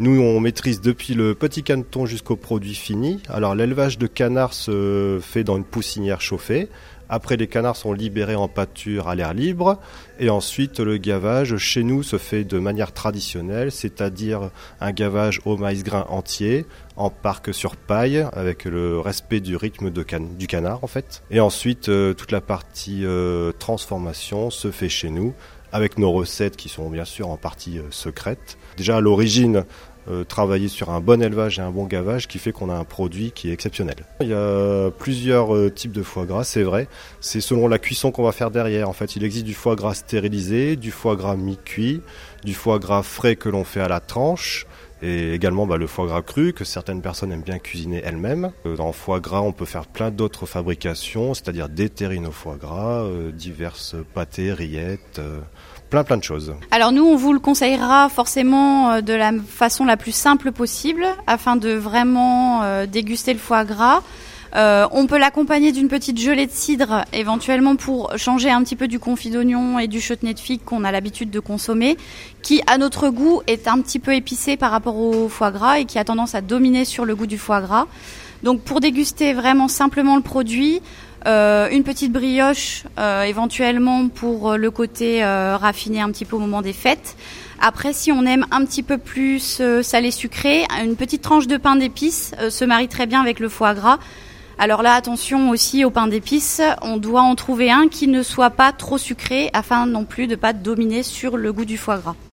Nous, on maîtrise depuis le petit caneton jusqu'au produit fini. Alors, l'élevage de canards se fait dans une poussinière chauffée. Après, les canards sont libérés en pâture à l'air libre. Et ensuite, le gavage, chez nous, se fait de manière traditionnelle, c'est-à-dire un gavage au maïs grain entier, en parc sur paille, avec le respect du rythme du canard, en fait. Et ensuite, toute la partie transformation se fait chez nous, avec nos recettes qui sont bien sûr en partie secrètes. Déjà, à l'origine, travailler sur un bon élevage et un bon gavage qui fait qu'on a un produit qui est exceptionnel. Il y a plusieurs types de foie gras, c'est vrai. C'est selon la cuisson qu'on va faire derrière. En fait, il existe du foie gras stérilisé, du foie gras mi-cuit, du foie gras frais que l'on fait à la tranche, et également le foie gras cru que certaines personnes aiment bien cuisiner elles-mêmes. Dans foie gras, on peut faire plein d'autres fabrications, c'est-à-dire des terrines au foie gras, diverses pâtés, rillettes, plein de choses. Alors nous, on vous le conseillera forcément de la façon la plus simple possible afin de vraiment déguster le foie gras. On peut l'accompagner d'une petite gelée de cidre éventuellement pour changer un petit peu du confit d'oignon et du chutney de figue qu'on a l'habitude de consommer, qui à notre goût est un petit peu épicé par rapport au foie gras et qui a tendance à dominer sur le goût du foie gras. Donc pour déguster vraiment simplement le produit, une petite brioche éventuellement pour le côté raffiné un petit peu au moment des fêtes. Après, si on aime un petit peu plus salé-sucré, une petite tranche de pain d'épices se marie très bien avec le foie gras. Alors là, attention aussi au pain d'épices, on doit en trouver un qui ne soit pas trop sucré afin non plus de ne pas dominer sur le goût du foie gras.